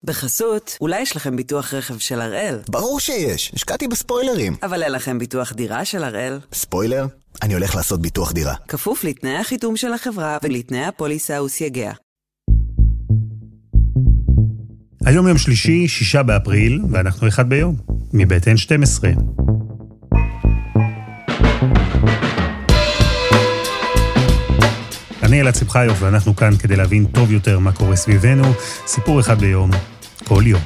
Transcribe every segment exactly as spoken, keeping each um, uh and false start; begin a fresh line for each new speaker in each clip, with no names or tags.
בחסות, אולי יש לכם ביטוח רכב של הראל?
ברור שיש, השקעתי בספוילרים.
אבל אין לכם ביטוח דירה של הראל?
ספוילר? אני הולך לעשות ביטוח דירה.
כפוף לתנאי החיתום של החברה ולתנאי הפוליסה וסייגיה.
היום יום שלישי, שישה באפריל, ואנחנו אחד ביום, מבית אן שתים עשרה. אני אלעד שמחיוף, ואנחנו כאן כדי להבין טוב יותר מה קורה סביבנו. סיפור אחד ביום, כל יום.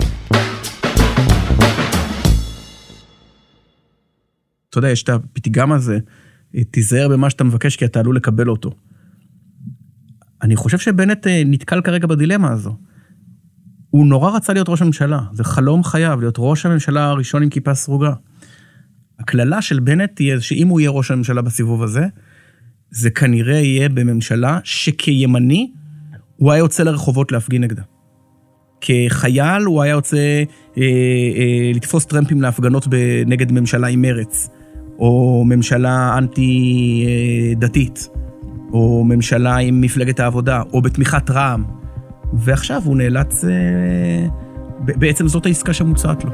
אתה יודע, יש את הפתגם הזה, תיזהר במה שאתה מבקש, כי אתה עלול לקבל אותו. אני חושב שבנט נתקל כרגע בדילמה הזו. הוא נורא רצה להיות ראש הממשלה, זה חלום חייב, להיות ראש הממשלה הראשון עם כיפה סרוגה. הכללה של בנט תהיה שאם הוא יהיה ראש הממשלה בסיבוב הזה, זה כנראה יהיה בממשלה שכימני הוא היה יוצא לרחובות להפגין נגדה. כחייל הוא היה יוצא אה, אה, לתפוס טרמפים להפגנות נגד ממשלה עם מרץ, או ממשלה אנטי אה, דתית, או ממשלה עם מפלגת העבודה, או בתמיכת רע"מ. ועכשיו הוא נאלץ, אה, בעצם זאת העסקה שמוצעת לו.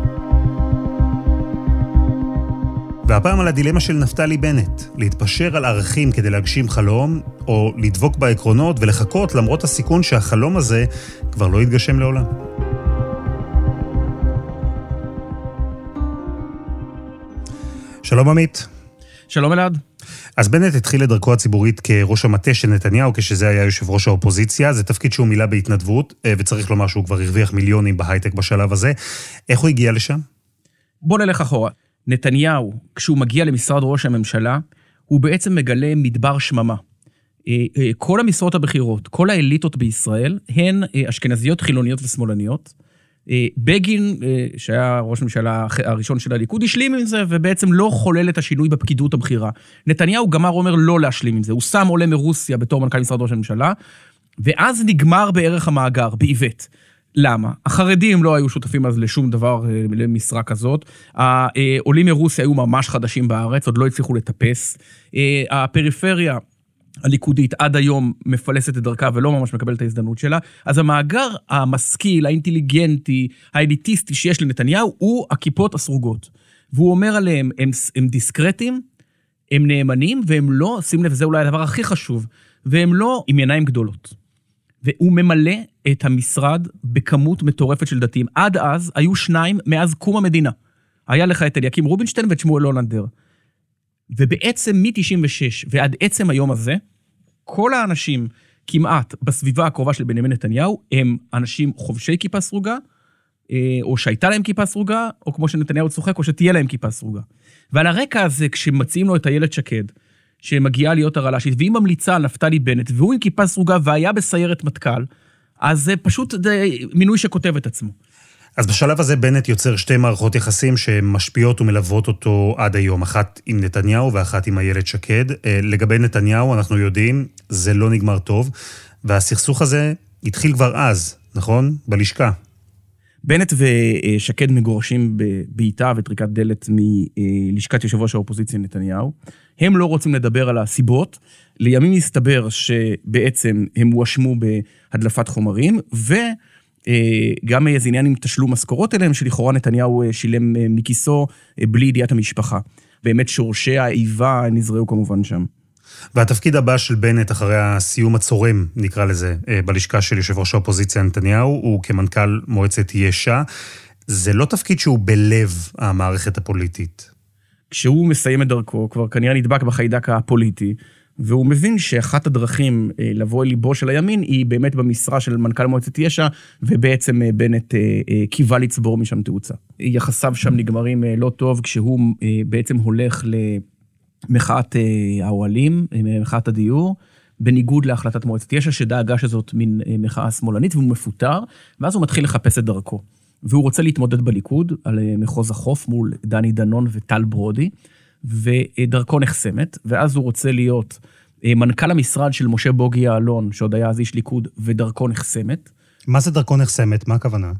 והפעם על הדילמה של נפתלי בנט, להתפשר על ערכים כדי להגשים חלום, או לדבוק בעקרונות ולחכות למרות הסיכון שהחלום הזה כבר לא יתגשם לעולם. שלום עמית.
שלום אלעד.
אז בנט התחיל את דרכו הציבורית כראש המטה של נתניהו, כשזה היה יושב ראש האופוזיציה. זה תפקיד שהוא מילא בהתנדבות, וצריך לומר שהוא כבר הרוויח מיליונים בהייטק בשלב הזה. איך הוא הגיע לשם?
בוא נלך אחורה. נתניהו, כשהוא מגיע למשרד ראש הממשלה, הוא בעצם מגלה מדבר שממה. כל המשרות הבכירות, כל האליטות בישראל, הן אשכנזיות, חילוניות ושמאלניות. בגין, שהיה ראש הממשלה הראשון של הליכוד, השלים עם זה, ובעצם לא חולל את השינוי בפקידות הבכירה. נתניהו גמר אומר לא להשלים עם זה. הוא שם עולה מרוסיה בתור מנכ"ל משרד ראש הממשלה, ואז נגמר בערך המאגר, בעיוות. למה? החרדים לא היו שותפים אז לשום דבר, למשרה כזאת. העולים מרוסיה היו ממש חדשים בארץ, עוד לא הצליחו לטפס. הפריפריה הליכודית עד היום מפלסת את דרכה ולא ממש מקבלת את ההזדמנות שלה. אז המאגר המשכיל, האינטליגנטי, האליטיסטי שיש לנתניהו, הוא הכיפות הסרוגות. והוא אומר עליהם, הם, הם דיסקרטים, הם נאמנים, והם לא, שים לב, זה אולי הדבר הכי חשוב, והם לא עם עיניים גדולות. והוא ממלא את המשרד בכמות מטורפת של דתיים. עד אז היו שניים מאז קום המדינה. היה לך את אליקים רובינשטיין ואת שמואל הולנדר. ובעצם מ-תשעים ושש ועד עצם היום הזה, כל האנשים כמעט בסביבה הקרובה של בנימין נתניהו, הם אנשים חובשי כיפה סרוגה, או שהייתה להם כיפה סרוגה, או כמו שנתניהו צוחק, או שתהיה להם כיפה סרוגה. ועל הרקע הזה, כשמציעים לו את איילת שקד, שמגיעה להיות הרל"שית, והיא ממליצה על נפתלי בנט, והוא עם כיפה סרוגה והיה בסיירת מטכ"ל, אז זה פשוט זה מינוי שכותב את עצמו.
אז בשלב הזה בנט יוצר שתי מערכות יחסים שמשפיעות ומלוות אותו עד היום, אחת עם נתניהו ואחת עם איילת שקד. לגבי נתניהו אנחנו יודעים, זה לא נגמר טוב, והסכסוך הזה התחיל כבר אז, נכון? בלשכה.
בנט ושקד מגורשים בביתה וטריקת דלת מלשכת יושב ראש האופוזיציה נתניהו. הם לא רוצים לדבר על הסיבות. לימים הסתבר שבעצם הם הואשמו בהדלפת חומרים, וגם איזה עניין עם תשלום משכורות אליהם, שלכאורה נתניהו שילם מכיסו בלי ידיעת המשפחה. באמת שורשי האיבה נזרעו כמובן שם.
והתפקיד הבא של בנט אחרי הסיום הצורם, נקרא לזה, בלשכה של יושב ראש האופוזיציה נתניהו, הוא כמנכ"ל מועצת יש"ע. זה לא תפקיד שהוא בלב המערכת הפוליטית.
כשהוא מסיים את דרכו, כבר כנראה נדבק בחיידק הפוליטי, והוא מבין שאחת הדרכים לבוא אל ליבו של הימין, היא באמת במשרה של מנכ"ל מועצת יש"ע, ובעצם בנט קיווה לצבור משם תאוצה. יחסיו שם נגמרים לא טוב, כשהוא בעצם הולך ל... מחאת האוהלים, מחאת הדיור, בניגוד להחלטת מועצת יש"ע, שדאגה שזאת מין מחאה שמאלנית, והוא מפוטר, ואז הוא מתחיל לחפש את דרכו. והוא רוצה להתמודד בליכוד, על מחוז החוף, מול דני דנון וטל ברודי, ודרכו נחסמת, ואז הוא רוצה להיות מנכ"ל המשרד של משה בוגי יעלון, שעוד היה אז איש ליכוד, ודרכו נחסמת.
מה זה דרכו נחסמת? מה הכוונה?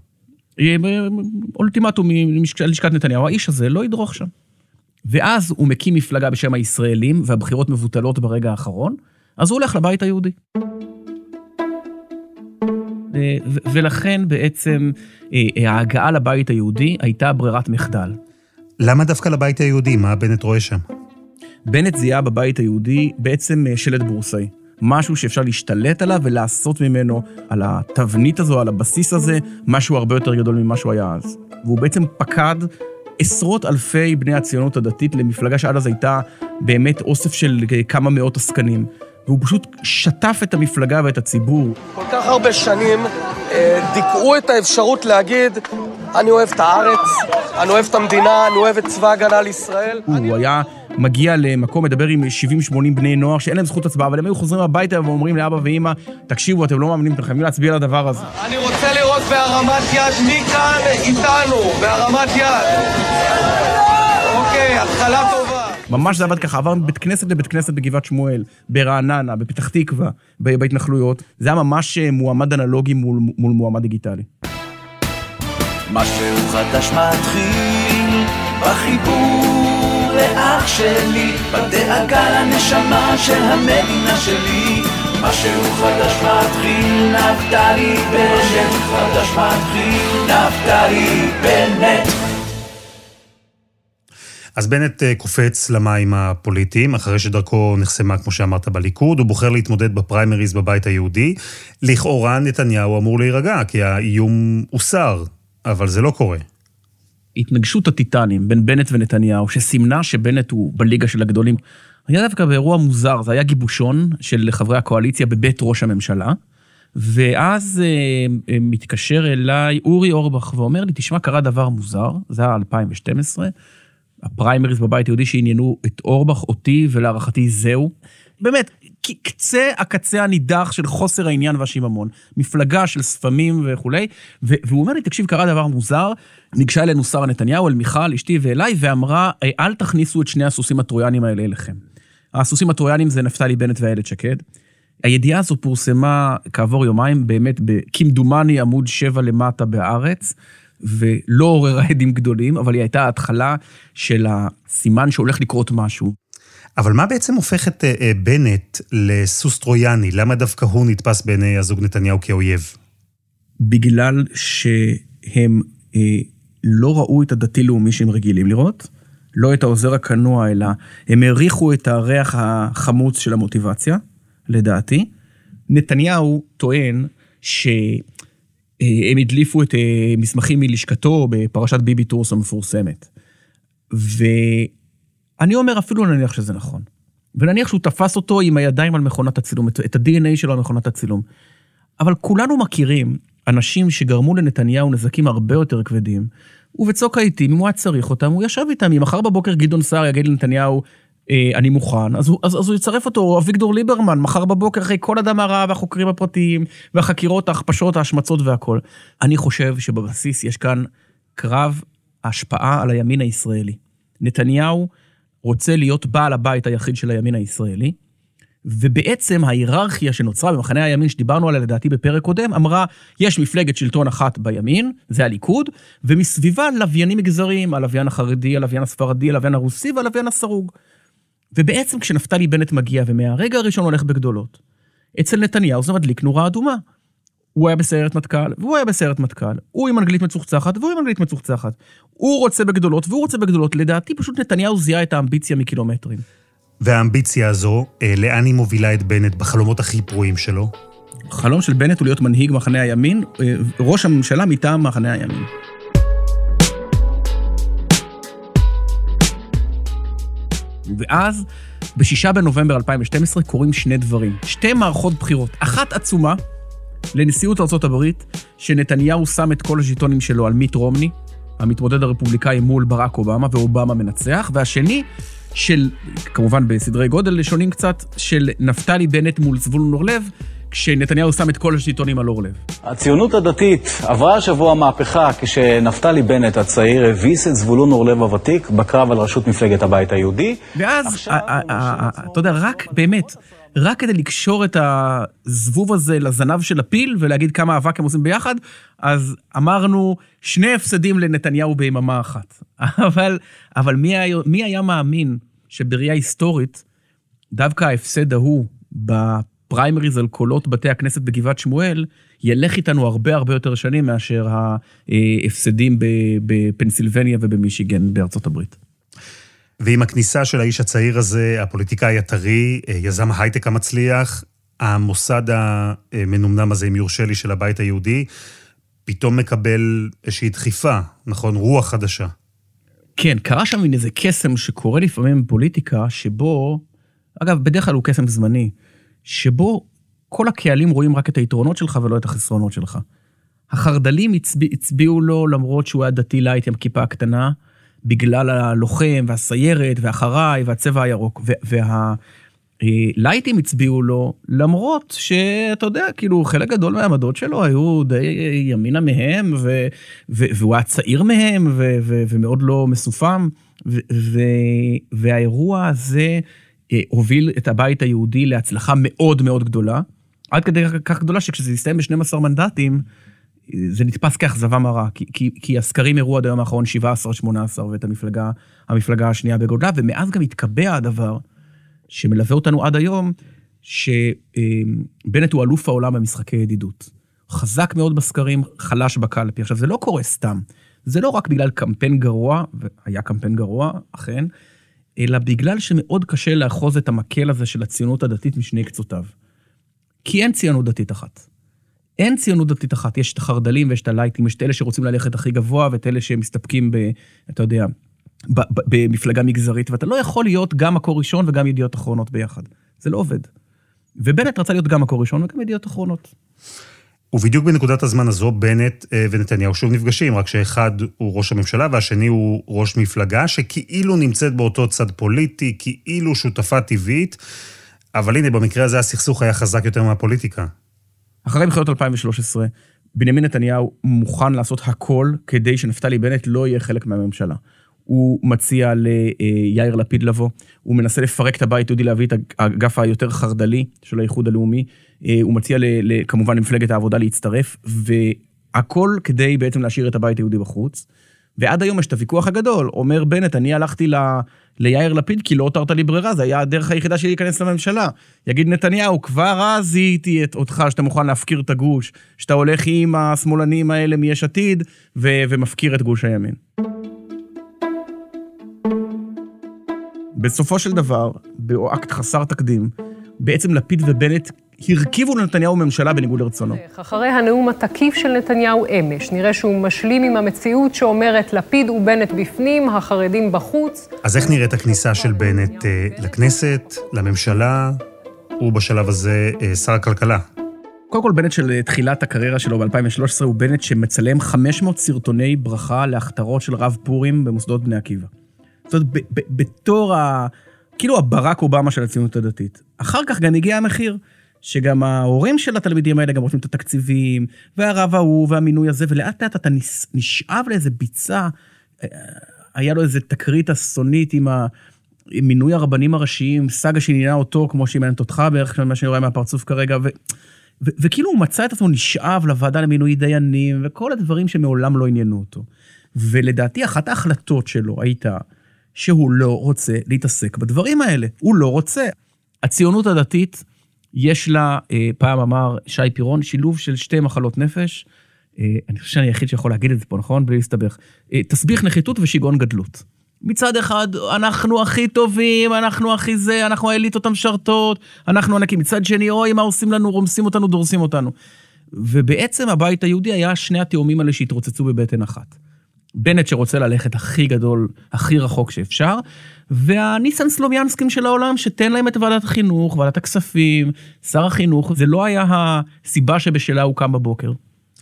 אולטימטום מלשכת נתניהו, האיש הזה לא ידרוך שם. ואז הוא מקים מפלגה בשם הישראלים, והבחירות מבוטלות ברגע האחרון, אז הוא הולך לבית היהודי. ולכן בעצם ההגעה לבית היהודי הייתה ברירת מחדל.
למה דווקא לבית היהודי? מה בנט רואה שם?
בנט זיהה בבית היהודי בעצם שלט בורסאי. משהו שאפשר להשתלט עליו ולעשות ממנו, על התבנית הזו, על הבסיס הזה, משהו הרבה יותר גדול ממה שהוא היה אז. והוא בעצם פקד עשרות אלפי בני הציונות הדתית למפלגה שעד אז הייתה באמת אוסף של כמה מאות עסקנים. והוא פשוט שטף את המפלגה ואת הציבור.
כל כך הרבה שנים דיכאו את האפשרות להגיד, אני אוהב את הארץ, אני אוהב את המדינה, אני אוהב את צבא הגנה לישראל.
הוא היה מגיע למקום, מדבר עם שבעים שמונים בני נוער שאין להם זכות הצבעה, אבל הם היו חוזרים הביתה ואומרים לאבא ואמא, תקשיבו, אתם לא מאמינים, אתם חייבים להצביע על הדבר הזה.
אני רוצה לראות בהרמת יד מי כאן איתנו, בהרמת יד. אוקיי, התחלה טובה.
ממש זה עבד ככה, עבר מבית כנסת לבית כנסת בגבעת שמואל, ברעננה, בפתח תקווה, בהתנחלויות. זה היה ממש מועמד אנלוגי מול, מול מועמד דיגיטלי.
משהו חדש מתחיל בחיבור לאח שלי, בדאגה לנשמה של המדינה שלי. משהו חדש מתחיל, נפתלי בנט, חדש מתחיל, נפתלי בנט.
אז בנט קופץ למים הפוליטיים, אחרי שדרכו נחסמה, כמו שאמרת, בליכוד, הוא בוחר להתמודד בפריימריז בבית היהודי. לכאורה נתניהו אמור להירגע, כי האיום הוסר, אבל זה לא קורה.
התנגשות הטיטנים בין בנט ונתניהו, שסימנה שבנט הוא בליגה של הגדולים, היה דווקא באירוע מוזר, זה היה גיבושון של חברי הקואליציה בבית ראש הממשלה, ואז אה, מתקשר אליי אורי אורבך ואומר לי, תשמע, קרה דבר מוזר, זה היה אלפיים ושתים עשרה, הפריימריז בבית יהודי שעניינו את אורבך, אותי, ולהערכתי זהו. באמת, קצה הקצה הנידח של חוסר העניין והשיממון. מפלגה של ספמים וכולי. והוא אומר לי, תקשיב, קרה דבר מוזר, ניגשה אלינו שרה נתניהו, אל מיכל, אשתי ואליי, ואמרה, אל תכניסו את שני הסוסים הטרויאנים האלה אליכם. הסוסים הטרויאנים זה נפתלי בנט ואיילת שקד. הידיעה הזו פורסמה כעבור יומיים, באמת, כמדומני עמוד שבע למטה בארץ, ולא עוררה עדים גדולים, אבל היא הייתה ההתחלה של הסימן שהולך לקרות משהו.
אבל מה בעצם הופך את בנט לסוס טרויאני? למה דווקא הוא נתפס בעיני הזוג נתניהו כאויב?
בגלל שהם אה, לא ראו את הדתי-לאומי שהם רגילים לראות, לא את העוזר הכנוע, אלא הם העריכו את הריח החמוץ של המוטיבציה, לדעתי. נתניהו טוען ש... הם הדליפו את מסמכים מלשכתו בפרשת ביבי טורס המפורסמת. ואני אומר אפילו נניח שזה נכון. ונניח שהוא תפס אותו עם הידיים על מכונת הצילום, את ה-די אן איי שלו על מכונת הצילום. אבל כולנו מכירים אנשים שגרמו לנתניהו נזקים הרבה יותר כבדים, ובצוק העיתים, אם הוא היה צריך אותם, הוא ישב איתם. אם מחר בבוקר גדעון סער יגיד לנתניהו, אני מוכן, אז הוא, אז, אז הוא יצרף אותו, או אביגדור ליברמן, מחר בבוקר, אחרי כל אדם הרע והחוקרים הפרטיים, והחקירות, ההכפשות, ההשמצות והכל. אני חושב שבבסיס יש כאן קרב השפעה על הימין הישראלי. נתניהו רוצה להיות בעל הבית היחיד של הימין הישראלי, ובעצם ההיררכיה שנוצרה במחנה הימין, שדיברנו עליה לדעתי בפרק קודם, אמרה, יש מפלגת שלטון אחת בימין, זה הליכוד, ומסביבה לוויינים מגזריים, הלוויין החרדי, הלוויין הספרדי, הלוויין הרוסי והלוויין הסרוג. ובעצם כשנפתלי בנט מגיע, ומהרגע הראשון הולך בגדולות, אצל נתניהו זה מדליק נורה אדומה. הוא היה בסיירת מטכ"ל, והוא היה בסיירת מטכ"ל. הוא עם אנגלית מצוחצחת, והוא עם אנגלית מצוחצחת. הוא רוצה בגדולות, והוא רוצה בגדולות. לדעתי פשוט נתניהו זיהה את האמביציה מקילומטרים.
והאמביציה הזו, לאן היא מובילה את בנט בחלומות הכי פרועים שלו?
החלום של בנט הוא להיות מנהיג מחנה הימין, ראש הממשלה מטעם מחנה הימין. ואז, בשישה בנובמבר אלפיים ושתים עשרה, קורים שני דברים. שתי מערכות בחירות. אחת עצומה, לנשיאות ארצות הברית, שנתניהו שם את כל הז'יטונים שלו על מיט רומני, המתמודד הרפובליקאי מול ברק אובמה, ואובמה מנצח, והשני, של, כמובן בסדרי גודל שונים קצת, של נפתלי בנט מול זבולון אורלב, כשנתניהו שם את כל השלטונים על אורלב.
הציונות הדתית עברה השבוע מהפכה כשנפתלי בנט הצעיר הביס את זבולון אורלב הוותיק בקרב על ראשות מפלגת הבית היהודי.
ואז, אתה יודע, רק באמת, רק כדי לקשור את הזבוב הזה לזנב של הפיל ולהגיד כמה אבק הם עושים ביחד, אז אמרנו שני הפסדים לנתניהו ביממה אחת. אבל, אבל מי היה, מי היה מאמין שבראייה היסטורית, דווקא ההפסד ההוא בפריימריז על קולות בתי הכנסת בגבעת שמואל, ילך איתנו הרבה הרבה יותר שנים מאשר ההפסדים בפנסילבניה ובמישיגן בארצות הברית.
ועם הכניסה של האיש הצעיר הזה, הפוליטיקאי הטרי, יזם ההייטק המצליח, המוסד המנומנם הזה, אם יורשה לי, של הבית היהודי, פתאום מקבל איזושהי דחיפה, נכון? רוח חדשה.
כן, קרה שם מן איזה קסם שקורה לפעמים בפוליטיקה, שבו, אגב, בדרך כלל הוא קסם זמני, שבו כל הקהלים רואים רק את היתרונות שלך ולא את החסרונות שלך. החרדלים הצביע, הצביעו לו למרות שהוא היה דתי לייט עם כיפה הקטנה, בגלל הלוחם והסיירת והחריי והצבע הירוק, והלייטים הצביעו לו למרות שאתה יודע, כאילו חלק גדול מהעמדות שלו היו די ימינה מהם, ו, ו, והוא היה צעיר מהם ו, ו, ומאוד לא מסופם, ו, ו, והאירוע הזה הוביל את הבית היהודי להצלחה מאוד מאוד גדולה, עד כדי כך גדולה שכשזה יסתיים ב-שנים עשר מנדטים, זה נתפס כאכזבה מרה, כי, כי, כי הסקרים הראו עד היום האחרון שבע עשרה שמונה עשרה, ואת המפלגה, המפלגה השנייה בגודלה, ומאז גם התקבע הדבר שמלווה אותנו עד היום, שבנט הוא אלוף העולם במשחקי ידידות. חזק מאוד בסקרים, חלש בקלפי. עכשיו, זה לא קורה סתם. זה לא רק בגלל קמפיין גרוע, והיה קמפיין גרוע, אכן, אלא בגלל שמאוד קשה לאחוז את המקל הזה של הציונות הדתית משני קצותיו. כי אין ציונות דתית אחת. אין ציונות דתית אחת. יש את החרדלים ויש את הלייטים, יש את אלה שרוצים ללכת הכי גבוה, ואת אלה שמסתפקים ב, אתה יודע, ב, ב, במפלגה מגזרית, ואתה לא יכול להיות גם מקור ראשון וגם ידיעות אחרונות ביחד. זה לא עובד. ובנט רצה להיות גם מקור ראשון וגם ידיעות אחרונות.
ובדיוק בנקודת הזמן הזו, בנט ונתניהו שוב נפגשים, רק שאחד הוא ראש הממשלה, והשני הוא ראש מפלגה, שכאילו נמצאת באותו צד פוליטי, כאילו שותפה טבעית, אבל הנה, במקרה הזה הסכסוך היה חזק יותר מהפוליטיקה.
אחרי בחירות אלפיים ושלוש עשרה, בנימין נתניהו מוכן לעשות הכל, כדי שנפתלי בנט לא יהיה חלק מהממשלה. הוא מציע ליאיר לפיד לבוא, הוא מנסה לפרק את הבית היהודי, להביא את האגף היותר חרדלי של האיחוד הלאומי, הוא מציע כמובן למפלגת העבודה להצטרף, והכל כדי בעצם להשאיר את הבית היהודי בחוץ, ועד היום יש את הוויכוח הגדול, אומר בנט, אני הלכתי ל... ליאיר לפיד, כי לא הותרת לי ברירה, זה היה הדרך היחידה שלי להיכנס לממשלה. יגיד נתניהו, כבר אז זיהיתי את אותך, שאתה מוכן להפקיר את הגוש, שאתה הולך עם השמאלנים האלה מיש עתיד, ו- ומפקיר את גוש הימין. בסופו של דבר, באקט חסר תקדים, בעצם לפיד ובנט הרכיבו לנתניהו ממשלה בניגוד לרצונו.
אחרי הנאום התקיף של נתניהו אמש, נראה שהוא משלים עם המציאות שאומרת לפיד ובנט בפנים, החרדים בחוץ.
אז איך נראית הכניסה של בנט לכנסת, לממשלה, ובשלב הזה שר הכלכלה?
קודם כל, בנט של תחילת הקריירה שלו ב-אלפיים ושלוש עשרה הוא בנט שמצלם חמש מאות סרטוני ברכה להכתרות של רב פורים במוסדות בני עקיבא. זאת אומרת, ב- ב- בתור ה... כאילו הברק אובמה של הציונות הדתית. אחר כך גם הגיע המחיר, שגם ההורים של התלמידים האלה גם רוצים את התקציבים, והרב ההוא והמינוי הזה, ולאט לאט אתה נשאב לאיזה ביצה, היה לו איזה תקרית אסונית עם מינוי הרבנים הראשיים, סגה שעניינה אותו, כמו שהיא מעניינת אותך בערך, מה שאני רואה מהפרצוף כרגע, ו... ו... וכאילו הוא מצא את עצמו נשאב לוועדה למינוי דיינים, וכל הדברים שמעולם לא עניינו אותו. ולדעתי, אחת ההחלטות שלו הייתה, שהוא לא רוצה להתעסק בדברים האלה. הוא לא רוצה. הציונות הדתית, יש לה, פעם אמר שי פירון, שילוב של שתי מחלות נפש, אני חושב שאני היחיד שיכול להגיד את זה פה, נכון? בלי להסתבך. תסביך נחיתות ושיגעון גדלות. מצד אחד, אנחנו הכי טובים, אנחנו הכי זה, אנחנו האליטות המשרתות, אנחנו ענקים. מצד שני, אוי, מה עושים לנו? רומסים אותנו, דורסים אותנו. ובעצם הבית היהודי היה שני התאומים האלה שהתרוצצו בבטן אחת. בנט שרוצה ללכת הכי גדול, הכי רחוק שאפשר, והניסן סלומיאנסקים של העולם, שתן להם את ועדת החינוך, ועדת הכספים, שר החינוך, זה לא היה הסיבה שבשלה הוא קם בבוקר.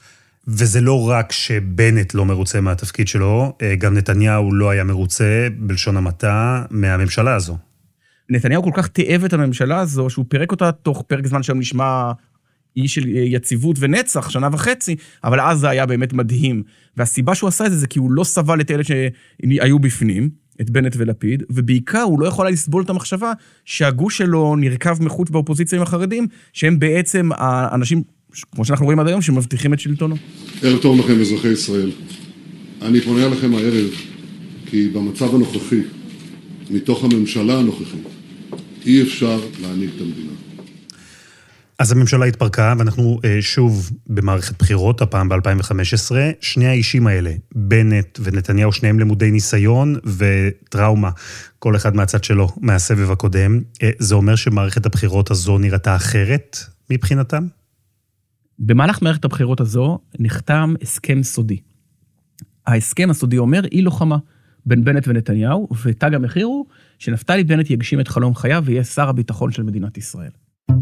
וזה לא רק שבנט לא מרוצה מהתפקיד שלו, גם נתניהו לא היה מרוצה, בלשון המעטה, מהממשלה הזו.
נתניהו כל כך תאב את הממשלה הזו, שהוא פירק אותה תוך פרק זמן שם נשמע איש של יציבות ונצח, שנה וחצי, אבל אז זה היה באמת מדהים. והסיבה שהוא עשה את זה, זה כי הוא לא סבל את אלה שהיו בפנים, את בנט ולפיד, ובעיקר הוא לא יכול לסבול את המחשבה שהגוש שלו נרכב מחוץ באופוזיציה עם החרדים, שהם בעצם האנשים, כמו שאנחנו רואים עד היום, שמבטיחים את שלטונו.
ערב טוב לכם, אזרחי ישראל. אני פונה לכם הערב, כי במצב הנוכחי, מתוך הממשלה הנוכחית, אי אפשר להנהיג את המדינה.
אז הממשלה התפרקה, ואנחנו שוב במערכת בחירות, הפעם ב-אלפיים וחמש עשרה. שני האישים האלה, בנט ונתניהו, שניהם למודי ניסיון וטראומה, כל אחד מהצד שלו, מהסבב הקודם. זה אומר שמערכת הבחירות הזו נראתה אחרת מבחינתם?
במהלך מערכת הבחירות הזו נחתם הסכם סודי. ההסכם הסודי אומר אי לוחמה בין בנט ונתניהו, ותג המחיר הוא שנפתלי בנט יגשים את חלום חייו ויהיה שר הביטחון של מדינת ישראל.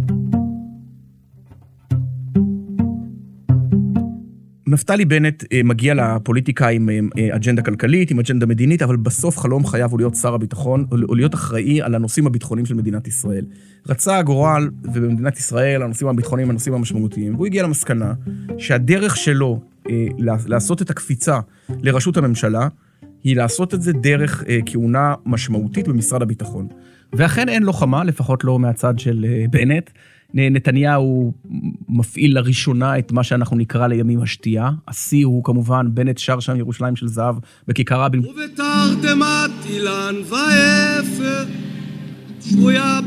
נפתלי בנט מגיע לפוליטיקה עם אג'נדה כלכלית, עם אג'נדה מדינית, אבל בסוף חלום חייו הוא להיות שר הביטחון, או להיות אחראי על הנושאים הביטחוניים של מדינת ישראל. רצה הגורל, ובמדינת ישראל הנושאים הביטחוניים, הנושאים המשמעותיים, והוא הגיע למסקנה שהדרך שלו לעשות את הקפיצה לראשות הממשלה, היא לעשות את זה דרך כהונה משמעותית במשרד הביטחון. ואכן אין לוחמה, לפחות לא מהצד של בנט. נתניהו מפעיל לראשונה את מה שאנחנו נקרא לימים השתייה. השיא הוא כמובן בנט שר שם ירושלים של זהב בכיכר רבין.
ובתרדמת אילן ואפר, שבויה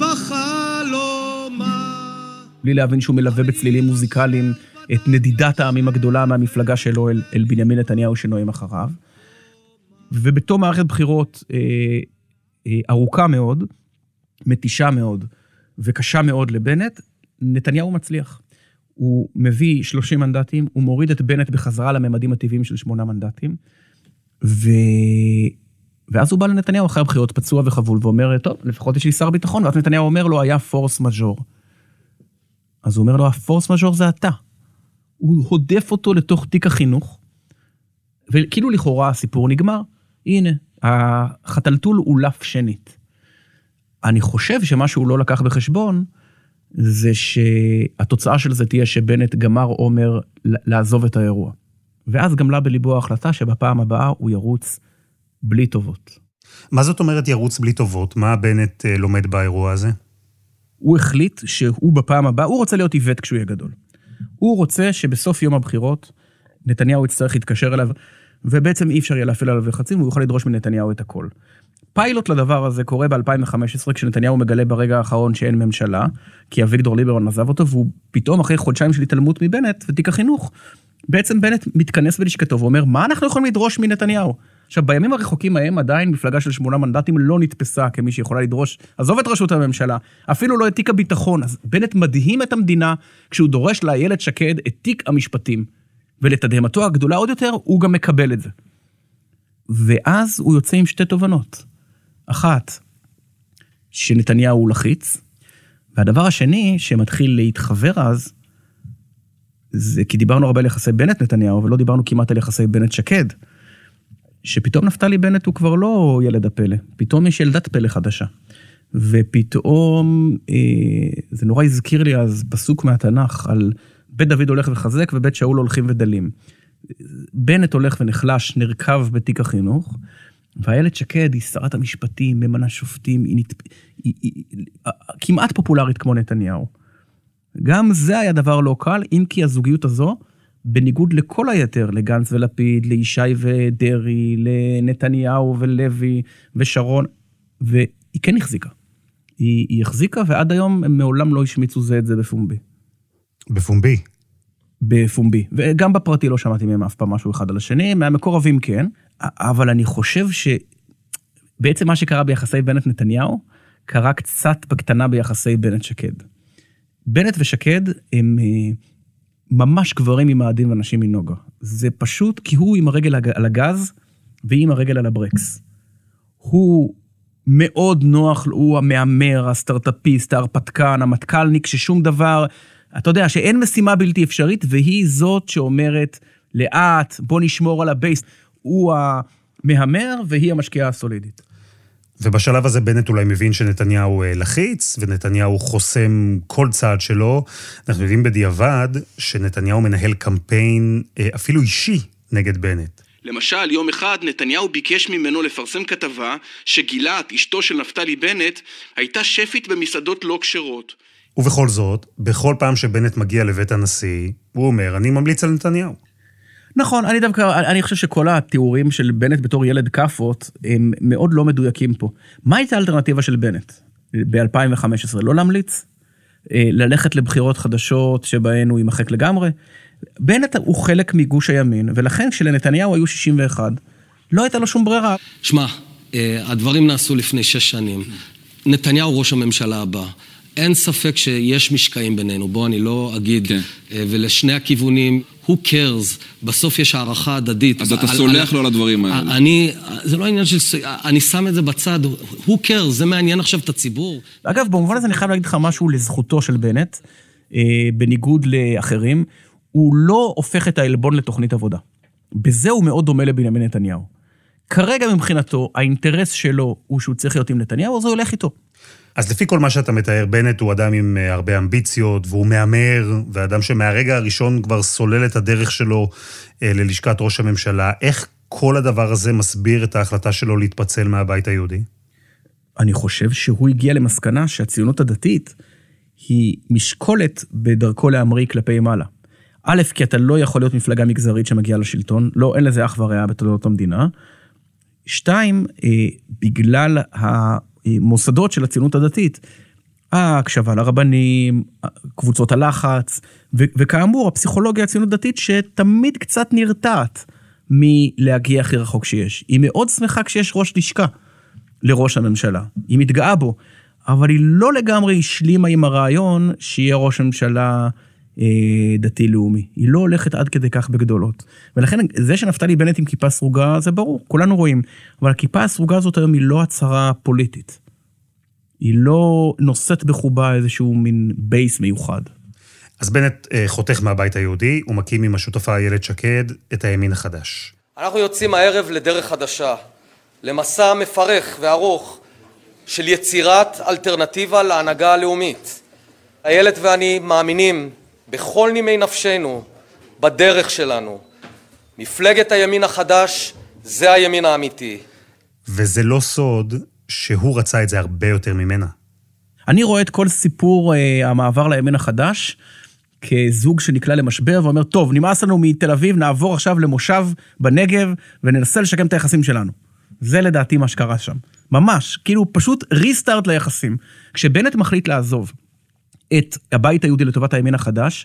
בחלומה.
בלי להבין שהוא מלווה בצלילים מוזיקליים את נדידת העמים הגדולה מהמפלגה שלו אל, אל בנימין נתניהו שנוהם אחריו. ובתום מערכת בחירות אה, אה, ארוכה מאוד, מתישה מאוד וקשה מאוד לבנט, נתניהו מצליח. הוא מביא שלושים מנדטים, הוא מוריד את בנט בחזרה לממדים הטבעיים של שמונה מנדטים, ו... ואז הוא בא לנתניהו אחרי הבחירות פצוע וחבול, ואומר, טוב, לפחות יש לי שר ביטחון, ואז נתניהו אומר לו, היה פורס מז'ור. אז הוא אומר לו, הפורס מז'ור זה אתה. הוא הודף אותו לתוך תיק החינוך, וכאילו לכאורה הסיפור נגמר. הנה, החתלתול אולף שנית. אני חושב שמה שהוא לא לקח בחשבון, זה שהתוצאה של זה תהיה שבנט גמר אומר לעזוב את האירוע. ואז גמלה בליבו ההחלטה שבפעם הבאה הוא ירוץ בלי טובות.
מה זאת אומרת ירוץ בלי טובות? מה בנט לומד באירוע הזה?
הוא החליט שהוא בפעם הבאה, הוא רוצה להיות איבט כשהוא יהיה גדול. הוא רוצה שבסוף יום הבחירות, נתניהו יצטרך להתקשר אליו, ובעצם אי אפשר יהיה להפעיל עליו לחצים, והוא יוכל לדרוש מנתניהו את הכל. פיילוט לדבר הזה קורה ב-אלפיים וחמש עשרה, כשנתניהו מגלה ברגע האחרון שאין ממשלה, כי אביגדור ליברמן עזב אותו, והוא פתאום אחרי חודשיים של התעלמות מבנט ותיק החינוך, בעצם בנט מתכנס בלשכתו ואומר, מה אנחנו יכולים לדרוש מנתניהו? עכשיו, בימים הרחוקים ההם עדיין מפלגה של שמונה מנדטים לא נתפסה כמי שיכולה לדרוש, עזוב את ראשות הממשלה, אפילו לא את תיק הביטחון, אז בנט מדהים את המדינה, כשהוא דורש לאיילת שקד את תיק המשפטים, ולתדהמתו הגדולה עוד יותר, הוא גם מקבל את זה. ואז הוא יוצא עם שתי תובנות. אחת, שנתניהו הוא לחיץ, והדבר השני, שמתחיל להתחבר אז, זה כי דיברנו הרבה על יחסי בנט נתניהו, ולא דיברנו כמעט על יחסי בנט שקד, שפתאום נפתלי בנט הוא כבר לא ילד הפלא, פתאום יש ילדת פלא חדשה, ופתאום, אה, זה נורא הזכיר לי אז פסוק מהתנ"ך, על בית דוד הולך וחזק, ובית שאול הולכים ודלים. בנט הולך ונחלש, נרכב בתיק החינוך, והילד שקד היא שרת המשפטים, ממנה שופטים, היא, נת... היא, היא, היא כמעט פופולרית כמו נתניהו. גם זה היה דבר לא קל, אם כי הזוגיות הזו, בניגוד לכל היתר, לגנץ ולפיד, לישי ודרי, לנתניהו ולוי ושרון, והיא כן החזיקה. היא, היא החזיקה, ועד היום הם מעולם לא השמיצו זה את זה בפומבי.
בפומבי?
בפומבי. וגם בפרטי לא שמעתי מהם אף פעם משהו אחד על השני, מהמקורבים כן, אבל אני חושב שבעצם מה שקרה ביחסי בנט נתניהו, קרה קצת בקטנה ביחסי בנט שקד. בנט ושקד הם ממש גברים עם מאדים ואנשים מנוגה. זה פשוט כי הוא עם הרגל על הגז, והיא עם הרגל על הברקס. הוא מאוד נוח, הוא המאמר, הסטארט-אפיסט, ההרפתקן, המתקלניק, ששום דבר, אתה יודע שאין משימה בלתי אפשרית, והיא זאת שאומרת לאט, בוא נשמור על הבייס. הוא המאמר והיא המשקיעה הסולידית.
ובשלב הזה בנט אולי מבין שנתניהו לחיץ, ונתניהו חוסם כל צעד שלו. אנחנו יודעים בדיעבד שנתניהו מנהל קמפיין אפילו אישי נגד בנט.
למשל, יום אחד נתניהו ביקש ממנו לפרסם כתבה שגילת, אשתו של נפתלי בנט, הייתה שפית במסעדות לא כשרות.
ובכל זאת, בכל פעם שבנט מגיע לבית הנשיא, הוא אומר, אני ממליץ על נתניהו.
נכון, אני דווקא, אני חושב שכל התיאורים של בנט בתור ילד קפות, הם מאוד לא מדויקים פה. מה הייתה האלטרנטיבה של בנט ב-אלפיים וחמש עשרה? לא להמליץ? ללכת לבחירות חדשות שבהן הוא יימחק לגמרי. בנט הוא חלק מגוש הימין, ולכן כשלנתניהו היו שישים ואחת, לא הייתה לו שום ברירה.
שמע, הדברים נעשו לפני שש שנים. נתניהו ראש הממשלה הבא. אין ספק שיש משקעים בינינו, בוא אני לא אגיד, כן. ולשני הכיוונים, who cares, בסוף יש הערכה הדדית.
אז אתה סולח לו על הדברים האלה.
אני, זה לא עניין של, אני שם את זה בצד, who cares, זה מעניין עכשיו את הציבור.
אגב, במובן הזה אני חייב להגיד לך משהו לזכותו של בנט, בניגוד לאחרים, הוא לא הופך את העלבון לתוכנית עבודה. בזה הוא מאוד דומה לבנימין נתניהו. כרגע מבחינתו, האינטרס שלו הוא שהוא צריך להיות עם נתניהו, אז הוא הולך איתו.
אז לפי כל מה שאתה מתאר, בנט הוא אדם עם הרבה אמביציות, והוא מאמר, ואדם שמהרגע הראשון כבר סולל את הדרך שלו ללשכת ראש הממשלה. איך כל הדבר הזה מסביר את ההחלטה שלו להתפצל מהבית היהודי?
אני חושב שהוא הגיע למסקנה שהציונות הדתית היא משקולת בדרכו להמריא כלפי מעלה. א', כי אתה לא יכול להיות מפלגה מגזרית שמגיעה לשלטון, לא, אין לזה אח ורע בתולדות המדינה. שתיים, בגלל המוסדות של הציונות הדתית, ההקשבה לרבנים, קבוצות הלחץ, ו- וכאמור, הפסיכולוגיה הציונות הדתית שתמיד קצת נרתעת מלהגיע הכי רחוק שיש. היא מאוד שמחה כשיש ראש לשכה לראש הממשלה. היא מתגאה בו, אבל היא לא לגמרי השלימה עם הרעיון שיהיה ראש הממשלה דתי-לאומי. היא לא הולכת עד כדי כך בגדולות. ולכן זה שנפתלי בנט עם כיפה סרוגה, זה ברור, כולנו רואים. אבל הכיפה הסרוגה הזאת היום היא לא הצהרה פוליטית. היא לא נושאת בחובה איזשהו מין בייס מיוחד.
אז בנט חותך מהבית היהודי, הוא מקים עם השותפה איילת שקד את הימין החדש.
אנחנו יוצאים הערב לדרך חדשה, למסע מפרך וארוך של יצירת אלטרנטיבה להנהגה הלאומית. איילת ואני מאמינים בכל נימי נפשנו, בדרך שלנו. מפלגת הימין החדש, זה הימין האמיתי.
וזה לא סוד שהוא רצה את זה הרבה יותר ממנה.
אני רואה את כל סיפור אה, המעבר לימין החדש, כזוג שנקלע למשבר ואומר, טוב, נמאס לנו מתל אביב, נעבור עכשיו למושב בנגב, וננסה לשקם את היחסים שלנו. זה לדעתי מה שקרה שם. ממש, כאילו פשוט ריסטארט ליחסים. כשבנט מחליט לעזוב, את הבית היהודי לטובת הימין החדש,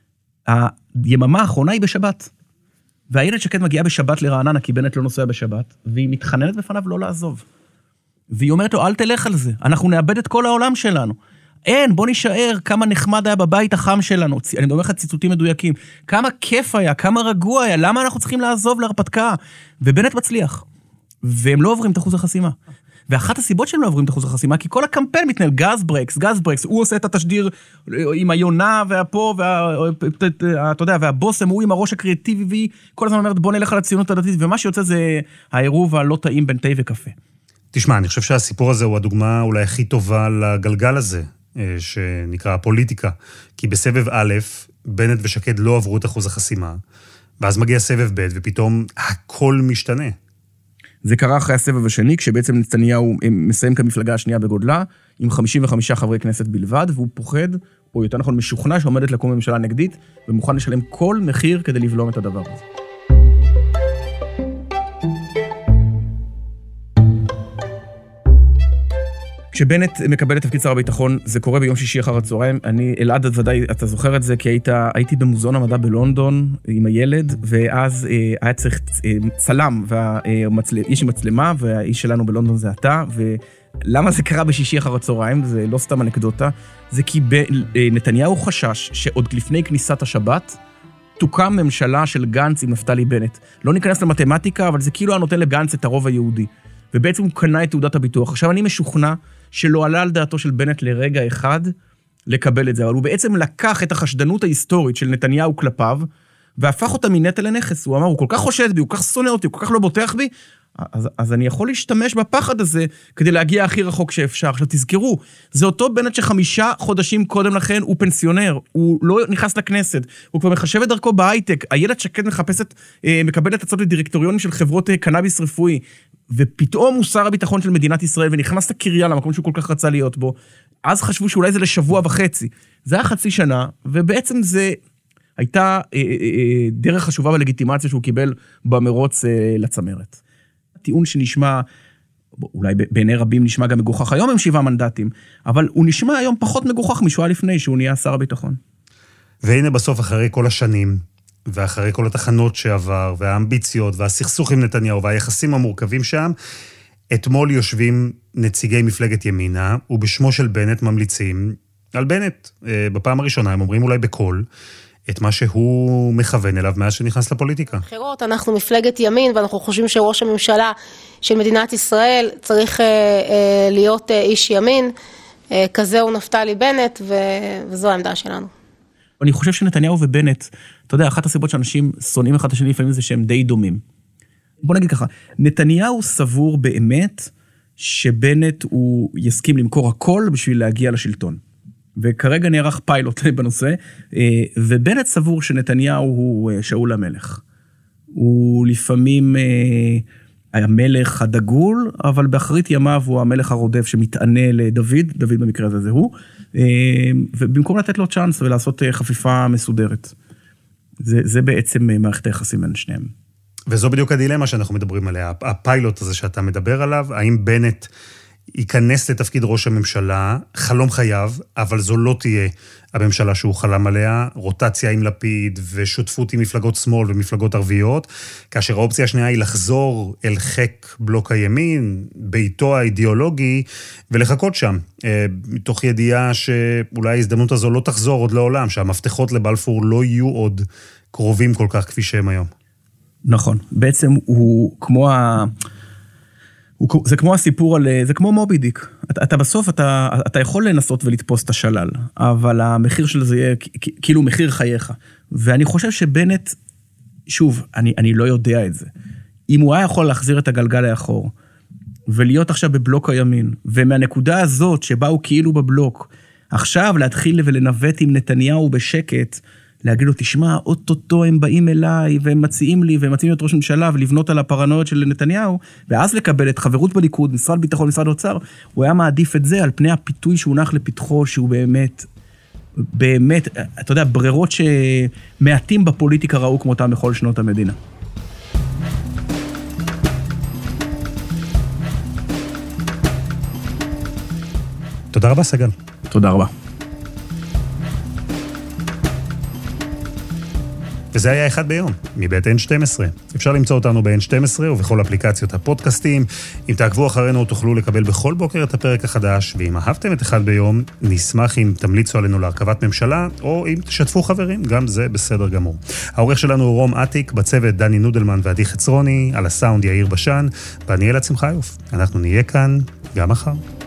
היממה האחרונה היא בשבת. והילד שקד מגיעה בשבת לרעננה, כי בנט לא נוסע בשבת, והיא מתחננת בפניו לא לעזוב. והיא אומרת לו, אל תלך על זה, אנחנו נאבד את כל העולם שלנו. אין, בוא נשאר, כמה נחמד היה בבית החם שלנו. אני מדבר לך ציטוטים מדויקים. כמה כיף היה, כמה רגוע היה, למה אנחנו צריכים לעזוב להרפתקה? ובנט מצליח. והם לא עוברים את אחוז החסימה. ואחת הסיבות שהם לא עוברים את אחוז החסימה, כי כל הקמפיין מתנהל, גז ברקס, גז ברקס, הוא עושה את התשדיר עם היונה והפה, ואתה יודע, והבוסם, הוא עם הראש הקריאטיבי, כל הזמן אומרת, בוא נלך על הציונות הדתית, ומה שיוצא זה העירוב הלא טעים בין תה וקפה.
תשמע, אני חושב שהסיפור הזה הוא הדוגמה אולי הכי טובה לגלגל הזה, שנקרא הפוליטיקה, כי בסבב א', בנט ושקד לא עברו את אחוז החסימה, ואז מגיע סבב ב', ופתאום הכל משתנה.
זה קרה אחרי הסבב השני, כשבעצם נתניהו מסיים כמפלגה השנייה בגודלה, עם חמישים וחמישה חברי כנסת בלבד, והוא פוחד, או יותר נכון משוכנע, שעומדת לקום ממשלה נגדית, ומוכן לשלם כל מחיר כדי לבלום את הדבר הזה. כשבנט מקבל את תפקיד שר הביטחון, זה קורה ביום שישי אחר הצהריים, אני, אלעד, ודאי, אתה זוכר את זה, כי היית, הייתי במוזיאון המדע בלונדון עם הילד, ואז אה, היה צריך אה, צלם, והאיש עם מצלמה, והאיש שלנו בלונדון זה אתה, ולמה זה קרה בשישי אחר הצהריים, זה לא סתם אנקדוטה, זה כי ב, אה, נתניהו חשש שעוד לפני כניסת השבת, תוקם ממשלה של גנץ עם נפתלי בנט. לא ניכנס למתמטיקה, אבל זה כאילו הנותן לגנץ את הרוב היהודי. ובעצם הוא קנה את תעודת הביטוח. עכשיו אני משוכנע שלא עלה על דעתו של בנט לרגע אחד לקבל את זה, אבל הוא בעצם לקח את החשדנות ההיסטורית של נתניהו כלפיו, והפך אותה מנטל לנכס. הוא אמר, הוא כל כך חושד בי, הוא כל כך שונא אותי, הוא כל כך לא בוטח בי, אז, אז אני יכול להשתמש בפחד הזה כדי להגיע הכי רחוק שאפשר. עכשיו תזכרו, זה אותו בנט שחמישה חודשים קודם לכן הוא פנסיונר, הוא לא נכנס לכנסת, הוא כבר מחשב את דרכו בהייטק, איילת שקד מחפשת, מקבלת הצעות לדירקטוריונים של חברות קנאביס רפואי, ופתאום הוא שר הביטחון של מדינת ישראל, ונכנס לקריה למקום שהוא כל כך רצה להיות בו, אז חשבו שאולי זה לשבוע וחצי. זה היה חצי שנה, ובעצם זה הייתה אה, אה, דרך חשובה ולגיטימציה שהוא קיבל במרוץ אה, לצמרת. טיעון שנשמע אולי בעיני רבים נשמע גם מגוחך היום עם שבעה מנדטים, אבל הוא נשמע היום פחות מגוחך משוע לפני שהוא נהיה שר הביטחון.
והנה בסוף אחרי כל השנים, ואחרי כל התחנות שעבר, והאמביציות, והסכסוך עם נתניהו, והיחסים המורכבים שם, אתמול יושבים נציגי מפלגת ימינה, ובשמו של בנט ממליצים על בנט. בפעם הראשונה הם אומרים אולי בקול, את מה שהוא מכוון אליו מאז שנכנס לפוליטיקה.
בחירות, אנחנו מפלגת ימין, ואנחנו חושבים שראש הממשלה של מדינת ישראל צריך אה, אה, להיות אה, איש ימין, אה, כזה הוא נפתלי בנט, ו... וזו העמדה שלנו.
אני חושב שנתניהו ובנט, אתה יודע, אחת הסיבות שאנשים שונאים אחד השני לפעמים זה שהם די דומים. בוא נגיד ככה, נתניהו סבור באמת שבנט הוא יסכים למכור הכל בשביל להגיע לשלטון. וכרגע נערך פיילוט בנושא, ובנט סבור שנתניהו הוא שאול המלך. הוא לפעמים המלך הדגול, אבל באחרית ימיו הוא המלך הרודף שמתענה לדוד, דוד במקרה הזה זה הוא, ובמקום לתת לו צ'אנס ולעשות חפיפה מסודרת. זה, זה בעצם מערכת היחסים בין שניהם.
וזו בדיוק הדילמה שאנחנו מדברים עליה, הפיילוט הזה שאתה מדבר עליו, האם בנט ייכנס לתפקיד ראש הממשלה, חלום חייו, אבל זו לא תהיה הממשלה שהוא חלם עליה, רוטציה עם לפיד ושותפות עם מפלגות שמאל ומפלגות ערביות, כאשר האופציה השנייה היא לחזור אל חק בלוק הימין, ביתו האידיאולוגי, ולחכות שם, מתוך ידיעה שאולי ההזדמנות הזו לא תחזור עוד לעולם, שהמפתחות לבלפור לא יהיו עוד קרובים כל כך כפי שהם היום.
נכון, בעצם הוא כמו ה... זה כמו הסיפור על, זה כמו מובי דיק. אתה, אתה בסוף, אתה, אתה יכול לנסות ולתפוס את השלל, אבל המחיר של זה יהיה כאילו מחיר חייך. ואני חושב שבנט, שוב, אני, אני לא יודע את זה. אם הוא היה יכול להחזיר את הגלגל לאחור, ולהיות עכשיו בבלוק הימין, ומהנקודה הזאת שבה הוא כאילו בבלוק, עכשיו להתחיל ולנווט עם נתניהו בשקט, להגיד לו, תשמע, אוטוטו הם באים אליי, והם מציעים לי, והם מציעים להיות ראש ממשלה, ולבנות על הפרנויות של נתניהו, ואז לקבל את חברות בליכוד, משרד ביטחון, משרד אוצר, הוא היה מעדיף את זה, על פני הפיתוי שהונח לפתחו, שהוא באמת, באמת, אתה יודע, ברירות שמעטים בפוליטיקה ראו כמותם בכל שנות המדינה.
תודה רבה, סגל.
תודה רבה.
וזה היה אחד ביום, מבית אן שתים עשרה. אפשר למצוא אותנו ב-אן שתים עשרה ובכל אפליקציות הפודקאסטים. אם תעקבו אחרינו תוכלו לקבל בכל בוקר את הפרק החדש, ואם אהבתם את אחד ביום, נשמח אם תמליצו עלינו להרכבת ממשלה, או אם תשתפו חברים, גם זה בסדר גמור. העורך שלנו הוא רום עתיק, בצוות דני נודלמן ועדי חצרוני, על הסאונד יאיר בשן, ואני אלעד שמחיוף. אנחנו נהיה כאן גם מחר.